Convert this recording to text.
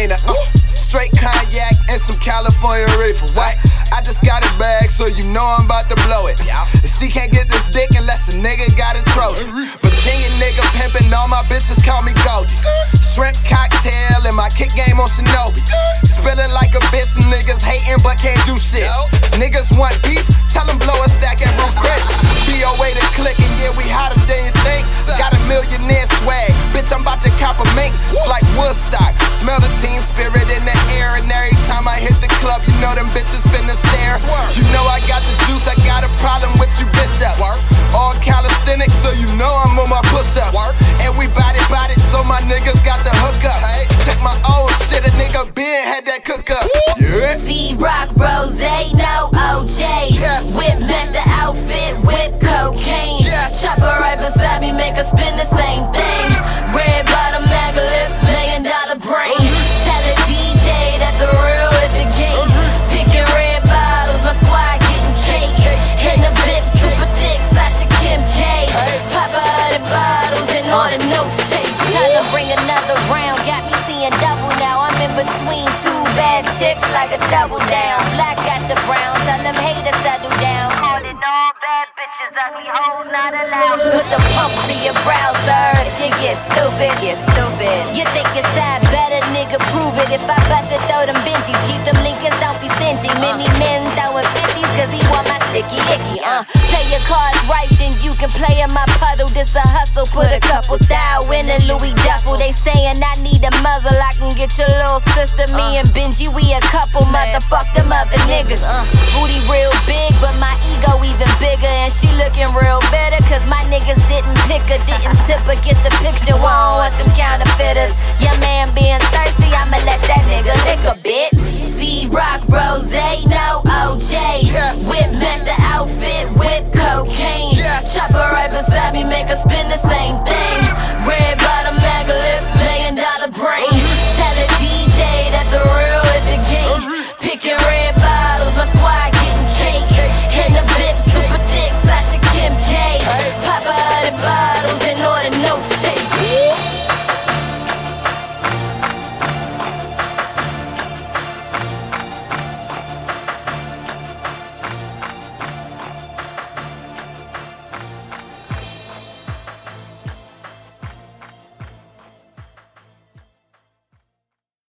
Marina. Straight cognac and some California reefer. What? I just got a bag, so you know I'm about to blow it. She can't get this dick unless a nigga got a trophy. Virginia nigga pimpin', all my bitches call me Goldie. Shrimp cocktail and my kick game on Shinobi. Spillin' like a bitch, niggas hatin' but can't do shit. Niggas want beef, tell them blow a stack at Ruth Chris. BOA to clickin', yeah, we hotter than you think. Got a millionaire swag, bitch, I'm about to cop a mink. It's like Woodstock, smell the teen spirit in the air. And every time I hit the club, you know them bitches finna stare. You know I got the juice, I got a problem with you bishops. All calisthenics, so you know I'm on my push-ups. And we bout it, so my niggas got the hook up. Check my old shit, a nigga Ben had that cook up. C-Rock, Rose, no OJ. Whip match the outfit with cocaine. Chopper right beside me, make her spin the same thing. Red bottom, megalith, $1 million brain. Tell a DJ that the real at the gate. Picking red bottles, my squad getting cake. In the VIP, super thick, Sasha Kim K. Pop out the bottles and order no chase. Tell them bring another round, got me seeing double now. I'm in between two bad chicks like a double down. Black got the brown, tell them haters settle down. Calling all bad bitches, ugly hoes not allowed. Put the pump to your browser, you get stupid, You think your side better, nigga, prove it. If I bust it, throw them Benjis, keep them Lincolns, don't be stingy. Many men throwing 50s, cause he want my sticky icky. Play your cards right, then you can play in my puddle. This a hustle, put a couple thou in a Louis duffel. They saying I need a muzzle, I can get your little sister. Me and Benji, we a couple, motherfuck them other niggas. Booty real big, but my ego even bigger. And she looking real better, cause my niggas didn't pick her, didn't tip her, get the picture. Won't want them counterfeiters. Your man being thirsty, I'ma let that nigga lick a bitch. C-Rock, Rose, no OJ. Whip match the outfit with cocaine. Chopper right beside me, make her spin the same thing.